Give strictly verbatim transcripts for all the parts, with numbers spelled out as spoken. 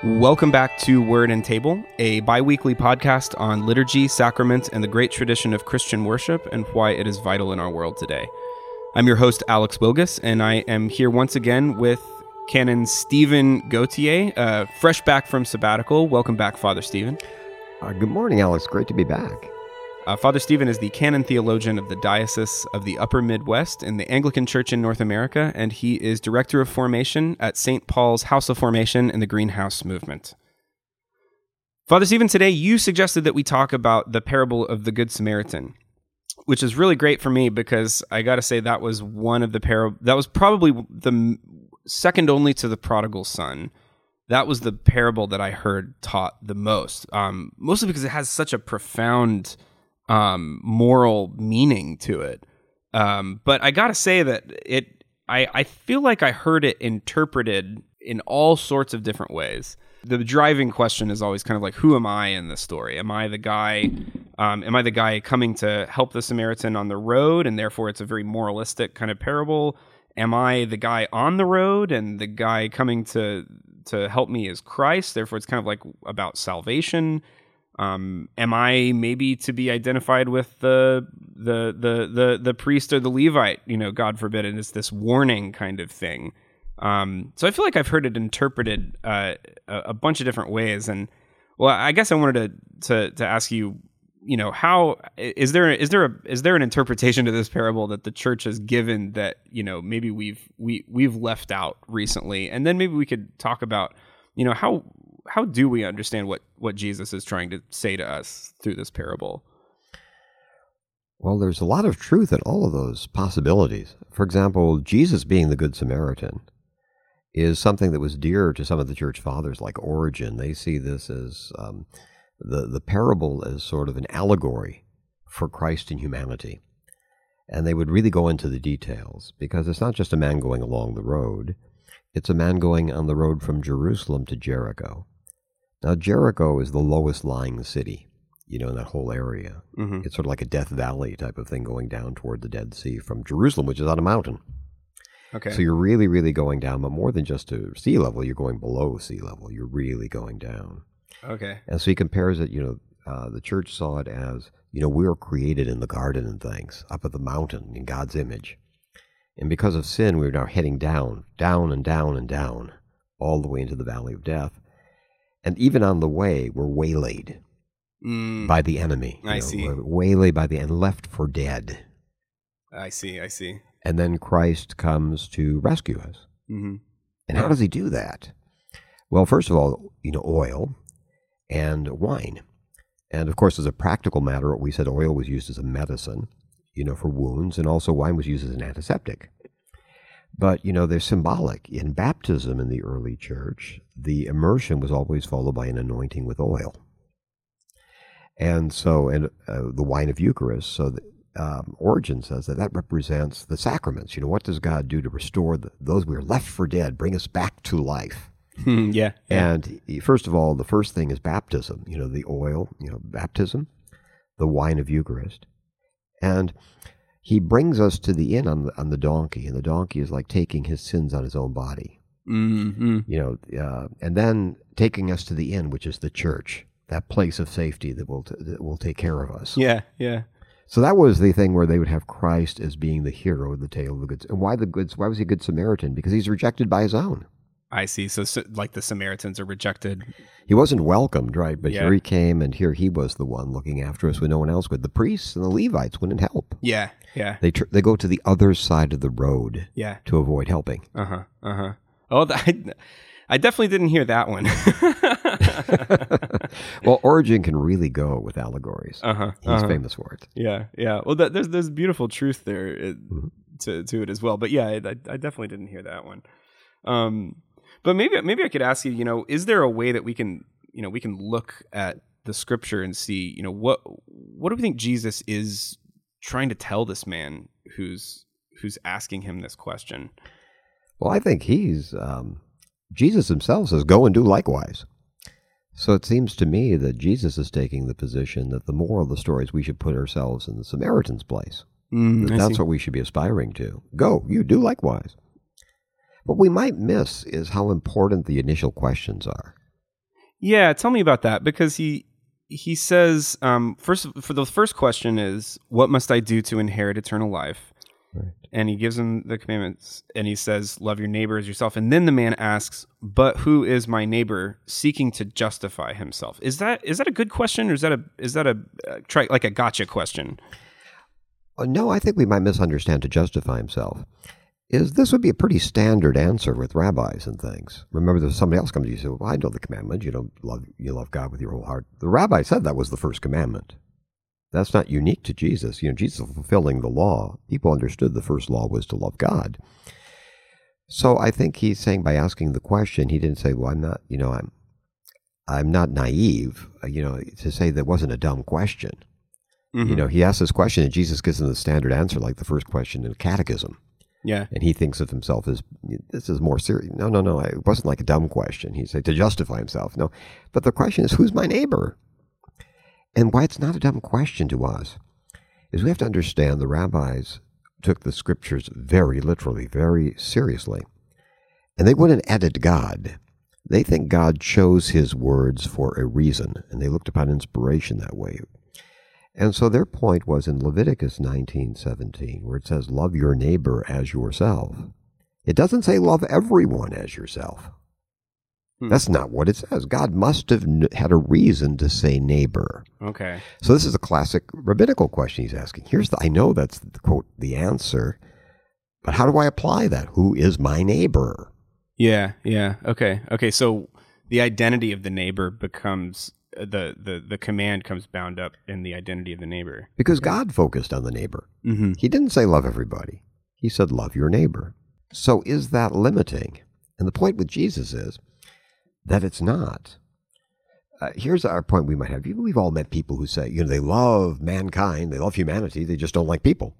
Welcome back to Word and Table, a bi-weekly podcast on liturgy, sacraments, and the great tradition of Christian worship and why it is vital in our world today. I'm your host, Alex Bogus, and I am here once again with Canon Stephen Gauthier, uh, fresh back from sabbatical. Welcome back, Father Stephen. Uh, good morning, Alex. Great to be back. Uh, Father Stephen is the canon theologian of the Diocese of the Upper Midwest in the Anglican Church in North America, and he is Director of Formation at Saint Paul's House of Formation in the Greenhouse Movement. Father Stephen, today you suggested that we talk about the parable of the Good Samaritan, which is really great for me because I got to say that was one of the parable, that was probably the second only to the prodigal son. That was the parable that I heard taught the most, um, mostly because it has such a profound um, moral meaning to it. Um, but I gotta say that it, I, I feel like I heard it interpreted in all sorts of different ways. The driving question is always kind of like, who am I in this story? Am I the guy, um, am I the guy coming to help the Samaritan on the road, and therefore it's a very moralistic kind of parable? Am I the guy on the road, and the guy coming to to help me is Christ? Therefore it's kind of like about salvation. Um, am I maybe to be identified with the, the the the the priest or the Levite? You know, God forbid, and it's this warning kind of thing. Um, so I feel like I've heard it interpreted uh, a, a bunch of different ways. And well, I guess I wanted to to to ask you, you know, how is there is there a is there an interpretation to this parable that the church has given that, you know, maybe we've we we've left out recently, and then maybe we could talk about, you know, how. How do we understand what, what Jesus is trying to say to us through this parable? Well, there's a lot of truth in all of those possibilities. For example, Jesus being the Good Samaritan is something that was dear to some of the church fathers like Origen. They see this as um, the, the parable as sort of an allegory for Christ and humanity. And they would really go into the details, because it's not just a man going along the road. It's a man going on the road from Jerusalem to Jericho. Now, Jericho is the lowest lying city, you know, in that whole area. Mm-hmm. It's sort of like a Death Valley type of thing going down toward the Dead Sea from Jerusalem, which is on a mountain. Okay. So you're really, really going down, but more than just to sea level, you're going below sea level. You're really going down. Okay. And so he compares it, you know, uh, the church saw it as, you know, we were created in the garden and things, up at the mountain in God's image. And because of sin, we're now heading down, down and down and down, all the way into the valley of death. And even on the way, we're waylaid mm. by the enemy. I know, see. We're waylaid by the and left for dead. I see, I see. And then Christ comes to rescue us. Mm-hmm. And how does he do that? Well, first of all, you know, oil and wine. And of course, as a practical matter, what we said, oil was used as a medicine, you know, for wounds, and also wine was used as an antiseptic. But, you know, they're symbolic. In baptism in the early church, the immersion was always followed by an anointing with oil. And so, and uh, the wine of Eucharist, so the, um, Origen says that that represents the sacraments. You know, what does God do to restore the, those we are left for dead, bring us back to life? yeah, yeah. And first of all, the first thing is baptism, you know, the oil, you know, baptism, the wine of Eucharist. And he brings us to the inn on the, on the donkey, and the donkey is like taking his sins on his own body. Mm-hmm. You know, uh, and then taking us to the inn, which is the church, that place of safety that will t- that will take care of us. Yeah, yeah. So that was the thing where they would have Christ as being the hero of the tale of the good. And why the good? Why was he a good Samaritan? Because he's rejected by his own. I see. So, so like the Samaritans are rejected. He wasn't welcomed, right? But yeah. Here he came, and here he was the one looking after us when no one else would. The priests and the Levites wouldn't help. Yeah, yeah. They tr- they go to the other side of the road. Yeah. To avoid helping. Uh huh. Uh huh. Oh, I, I definitely didn't hear that one. Well, Origen can really go with allegories. Uh huh. He's uh-huh. famous for it. Yeah, yeah. Well, that, there's there's beautiful truth there it, mm-hmm. to to it as well. But yeah, I, I definitely didn't hear that one. Um. But maybe maybe I could ask you, you know, is there a way that we can, you know, we can look at the scripture and see, you know, what what do we think Jesus is trying to tell this man who's who's asking him this question? Well, I think he's um, Jesus himself says, "Go and do likewise." So it seems to me that Jesus is taking the position that the moral of the story is we should put ourselves in the Samaritan's place. Mm, that that's what we should be aspiring to. Go, you do likewise. What we might miss is how important the initial questions are. Yeah, tell me about that, because he he says um, first for the first question is, what must I do to inherit eternal life? Right. And he gives him the commandments, and he says, love your neighbor as yourself. And then the man asks, but who is my neighbor, seeking to justify himself? Is that is that a good question, or is that a is that a uh, try like a gotcha question? Uh, no, I think we might misunderstand to justify himself. Is this would be a pretty standard answer with rabbis and things. Remember, there's somebody else comes to you and says, well, I know the commandment. You don't love you love God with your whole heart. The rabbi said that was the first commandment. That's not unique to Jesus. You know, Jesus was fulfilling the law. People understood the first law was to love God. So I think he's saying by asking the question, he didn't say, well, I'm not, you know, I'm I'm not naive, uh, you know, to say that wasn't a dumb question. Mm-hmm. You know, he asked this question and Jesus gives him the standard answer, like the first question in a catechism. Yeah. And he thinks of himself as, this is more serious. No, no, no, it wasn't like a dumb question. He said to justify himself. No, but the question is, who's my neighbor? And why it's not a dumb question to us is we have to understand the rabbis took the scriptures very literally, very seriously. And they wouldn't edit God. They think God chose his words for a reason, and they looked upon inspiration that way. And so their point was in Leviticus nineteen seventeen, where it says, love your neighbor as yourself. It doesn't say love everyone as yourself. Hmm. That's not what it says. God must have had a reason to say neighbor. Okay. So this is a classic rabbinical question he's asking. Here's the, I know that's, the, quote, the answer, but how do I apply that? Who is my neighbor? Yeah, yeah. Okay, okay. So the identity of the neighbor becomes... The, the the command comes bound up in the identity of the neighbor. Because God focused on the neighbor. Mm-hmm. He didn't say love everybody. He said love your neighbor. So is that limiting? And the point with Jesus is that it's not. Uh, here's our point we might have. We've all met people who say, you know, they love mankind, they love humanity, they just don't like people.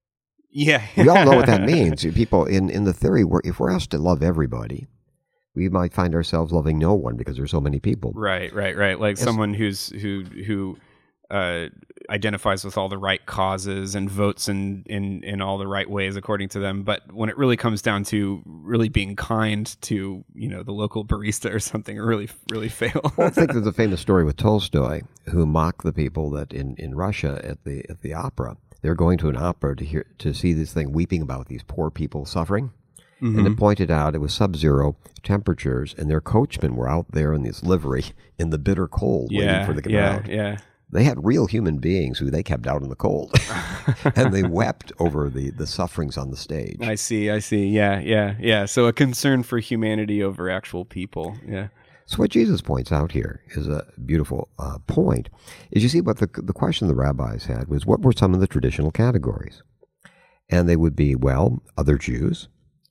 Yeah. We all know what that means. People, in, in the theory, where if we're asked to love everybody, we might find ourselves loving no one because there's so many people. Right, right, right. Like yes. someone who's who who uh, identifies with all the right causes and votes in, in, in all the right ways according to them. But when it really comes down to really being kind to, you know, the local barista or something, really really fail. Well, I think there's a famous story with Tolstoy, who mocked the people that in, in Russia at the at the opera. They're going to an opera to hear to see this thing weeping about these poor people suffering. Mm-hmm. And it pointed out it was sub-zero temperatures, and their coachmen were out there in this livery in the bitter cold yeah, waiting for the yeah, crowd. Yeah. They had real human beings who they kept out in the cold, and they wept over the, the sufferings on the stage. I see, I see. Yeah, yeah, yeah. So a concern for humanity over actual people. Yeah. So what Jesus points out here is a beautiful uh, point. Is you see what the the question the rabbis had was, what were some of the traditional categories? And they would be, well, other Jews,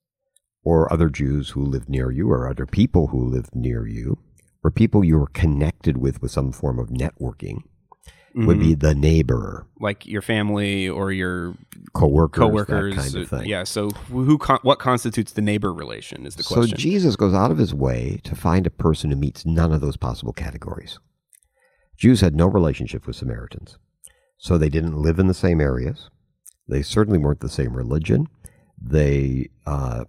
or other Jews who lived near you, or other people who lived near you, or people you were connected with with some form of networking, mm-hmm. would be the neighbor. Like your family or your coworkers, coworkers, that kind of thing. Yeah, so who con- what constitutes the neighbor relation is the question. So Jesus goes out of his way to find a person who meets none of those possible categories. Jews had no relationship with Samaritans, so they didn't live in the same areas. They certainly weren't the same religion. They... Uh,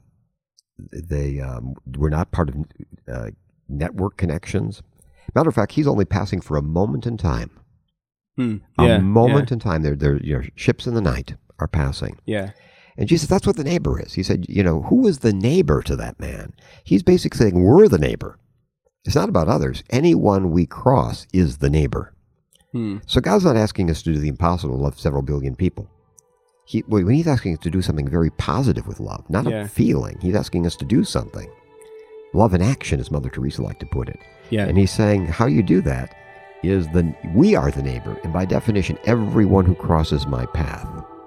They um, were not part of uh, network connections. Matter of fact, he's only passing for a moment in time. Hmm. Yeah, a moment yeah. in time. They're, they're, you know, ships in the night are passing. Yeah. And Jesus, that's what the neighbor is. He said, you know, who is the neighbor to that man? He's basically saying, we're the neighbor. It's not about others. Anyone we cross is the neighbor. Hmm. So God's not asking us to do the impossible, love several billion people. He, when he's asking us to do something very positive with love, not yeah. a feeling, he's asking us to do something. Love in action, as Mother Teresa liked to put it. Yeah. And he's saying how you do that is the we are the neighbor, and by definition, everyone who crosses my path,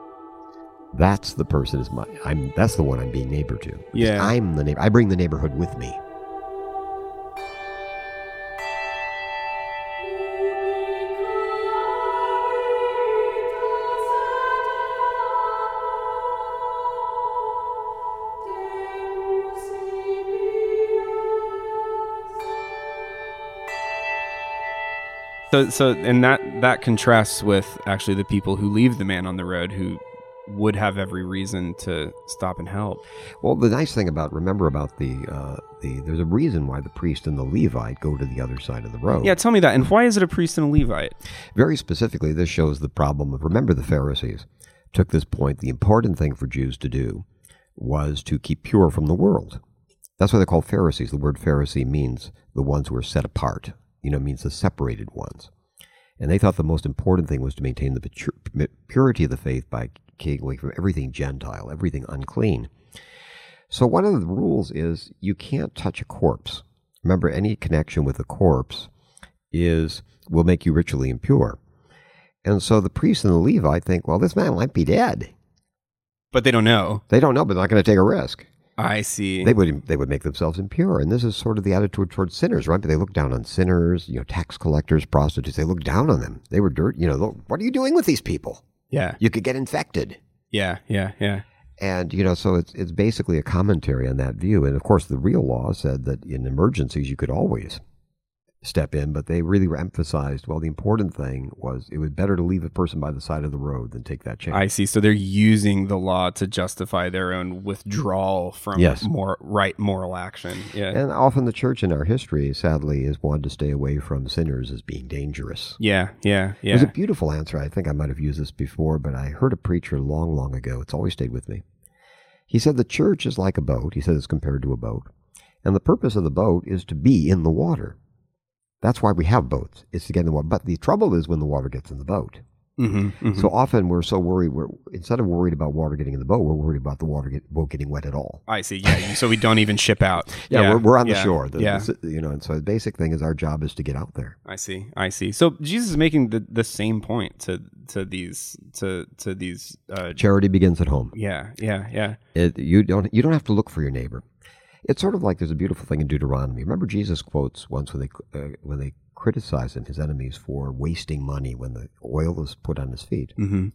that's the person is my. I'm that's the one I'm being neighbor to. Yeah. I'm the neighbor. I bring the neighborhood with me. So, so, and that that contrasts with actually the people who leave the man on the road, who would have every reason to stop and help. Well, the nice thing about, remember about the, uh, the there's a reason why the priest and the Levite go to the other side of the road. Yeah, tell me that. And why is it a priest and a Levite? Very specifically, this shows the problem of, remember the Pharisees took this point, the important thing for Jews to do was to keep pure from the world. That's why they're called Pharisees. The word Pharisee means the ones who are set apart, you know, means the separated ones. And they thought the most important thing was to maintain the purity of the faith by keeping away from everything Gentile, everything unclean. So one of the rules is you can't touch a corpse. Remember, any connection with a corpse is will make you ritually impure. And so the priest and the Levite think, well, this man might be dead. But they don't know. They don't know, but they're not going to take a risk. I see. They would they would make themselves impure, and this is sort of the attitude towards sinners, right? But they look down on sinners, you know, tax collectors, prostitutes. They look down on them. They were dirt. You know, what are you doing with these people? Yeah, you could get infected. Yeah, yeah, yeah. And you know, so it's it's basically a commentary on that view. And of course, the real law said that in emergencies you could always step in, but they really were emphasized, well, the important thing was it was better to leave a person by the side of the road than take that chance. I see. So they're using the law to justify their own withdrawal from yes. more right moral action. Yeah. And often the church in our history, sadly, has wanted to stay away from sinners as being dangerous. Yeah, yeah, yeah. There's a beautiful answer. I think I might have used this before, but I heard a preacher long, long ago. It's always stayed with me. He said the church is like a boat. He said it's compared to a boat. And the purpose of the boat is to be in the water. That's why we have boats. It's to get in the water. But the trouble is when the water gets in the boat. Mm-hmm, mm-hmm. So often we're so worried, we're instead of worried about water getting in the boat, we're worried about the water get, boat getting wet at all. I see. Yeah. So we don't even ship out. yeah, yeah, we're, we're on the yeah, shore. The, yeah. the, you know, and so the basic thing is our job is to get out there. I see. I see. So Jesus is making the, the same point to to these to to these. Uh, Charity begins at home. Yeah. Yeah. Yeah. It, you don't you don't have to look for your neighbor. It's sort of like there's a beautiful thing in Deuteronomy. Remember Jesus quotes once when they uh, when they criticize him, his enemies, for wasting money when the oil is put on his feet, mm-hmm.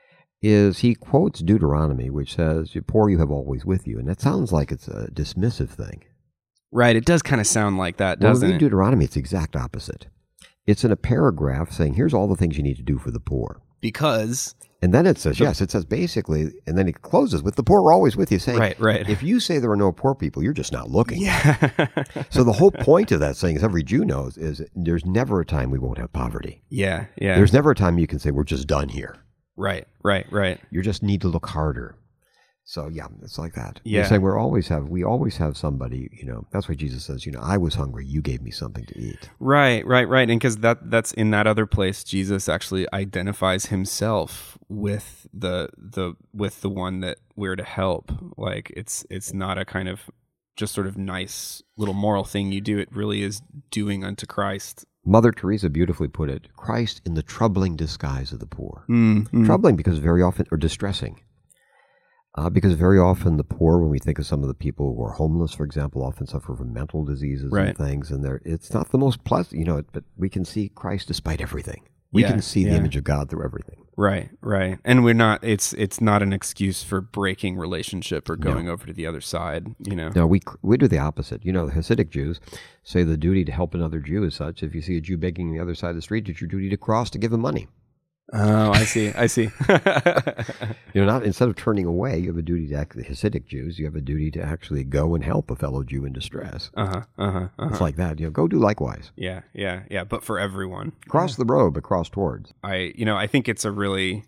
is he quotes Deuteronomy, which says, "The poor you have always with you," and that sounds like it's a dismissive thing. Right. It does kind of sound like that, doesn't well, in it? Deuteronomy, it's the exact opposite. It's in a paragraph saying, "Here's all the things you need to do for the poor." Because. And then it says, yes, it says basically, and then it closes with the poor are always with you, saying, right, right. if you say there are no poor people, you're just not looking. Yeah. So the whole point of that saying, as every Jew knows, is there's never a time we won't have poverty. Yeah, yeah. There's never a time you can say we're just done here. Right, right, right. You just need to look harder. So yeah, it's like that. Yeah. You're saying we're always have we always have somebody, you know, that's why Jesus says, you know, I was hungry, you gave me something to eat. Right, right, right. And because that that's in that other place, Jesus actually identifies himself with the the with the one that we're to help. Like it's it's not a kind of just sort of nice little moral thing you do. It really is doing unto Christ. Mother Teresa beautifully put it, Christ in the troubling disguise of the poor. Mm-hmm. Troubling because very often, or distressing. Uh, because very often the poor, when we think of some of the people who are homeless, for example, often suffer from mental diseases right. and things, and they're, it's not the most pleasant, you know, but we can see Christ despite everything. We yeah, can see yeah. the image of God through everything. Right, right. And we're not, it's it's not an excuse for breaking relationship or going no. over to the other side, you know. No, we we do the opposite. You know, the Hasidic Jews say the duty to help another Jew is such, if you see a Jew begging on the other side of the street, it's your duty to cross to give him money. Oh, I see. I see. You know, not instead of turning away, you have a duty to act. The Hasidic Jews, you have a duty to actually go and help a fellow Jew in distress. Uh huh. Uh huh. Uh-huh. It's like that. You know, go do likewise. Yeah. Yeah. Yeah. But for everyone, cross the road, but cross towards. I, you know, I think it's a really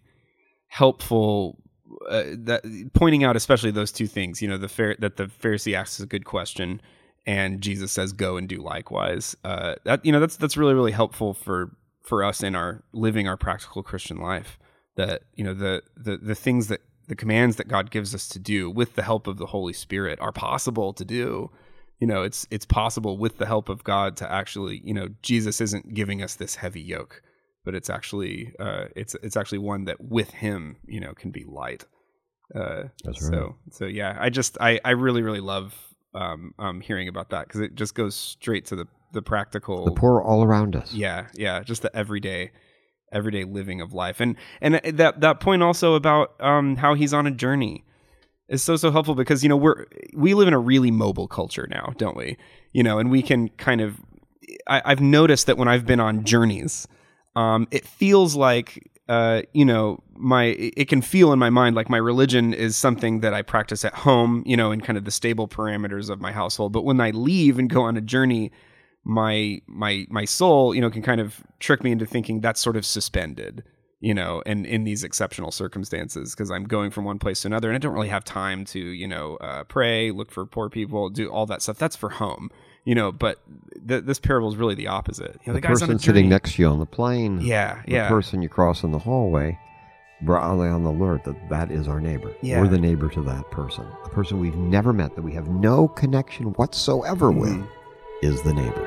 helpful uh, that pointing out, especially those two things. You know, the fair that the Pharisee asks a good question, and Jesus says, "Go and do likewise." Uh, that you know, that's that's really really helpful for. for us in our living our practical Christian life, that, you know, the, the, the things that the commands that God gives us to do with the help of the Holy Spirit are possible to do. You know, it's, it's possible with the help of God to actually, you know, Jesus isn't giving us this heavy yoke, but it's actually, uh, it's, it's actually one that with him, you know, can be light. Uh, That's right. So, so yeah, I just, I, I really, really love, um, um, hearing about that, because it just goes straight to the, the practical, the poor all around us. Yeah, yeah, just the everyday, everyday living of life, and and that that point also about um, how he's on a journey is so so helpful, because you know we're we live in a really mobile culture now, don't we? You know, and we can kind of, I, I've noticed that when I've been on journeys, um, it feels like uh, you know, my it can feel in my mind like my religion is something that I practice at home, you know, in kind of the stable parameters of my household. But when I leave and go on a journey, my my my soul, you know, can kind of trick me into thinking that's sort of suspended, you know, and in these exceptional circumstances, because I'm going from one place to another, and I don't really have time to, you know, uh, pray, look for poor people, do all that stuff. That's for home. You know, but th- this parable is really the opposite. You know, the the, guy's person on a sitting journey. next to you on the plane, Yeah, the yeah. person you cross in the hallway, broadly on the alert that that is our neighbor. Yeah. We're the neighbor to that person. The person we've never met, that we have no connection whatsoever Mm-hmm. with, is the neighbor.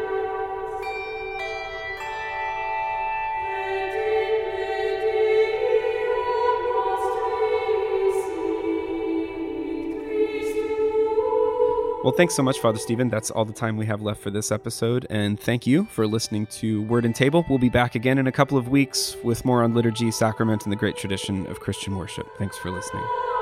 Well, thanks so much, Father Stephen. That's all the time we have left for this episode. And thank you for listening to Word and Table. We'll be back again in a couple of weeks with more on liturgy, sacrament, and the great tradition of Christian worship. Thanks for listening.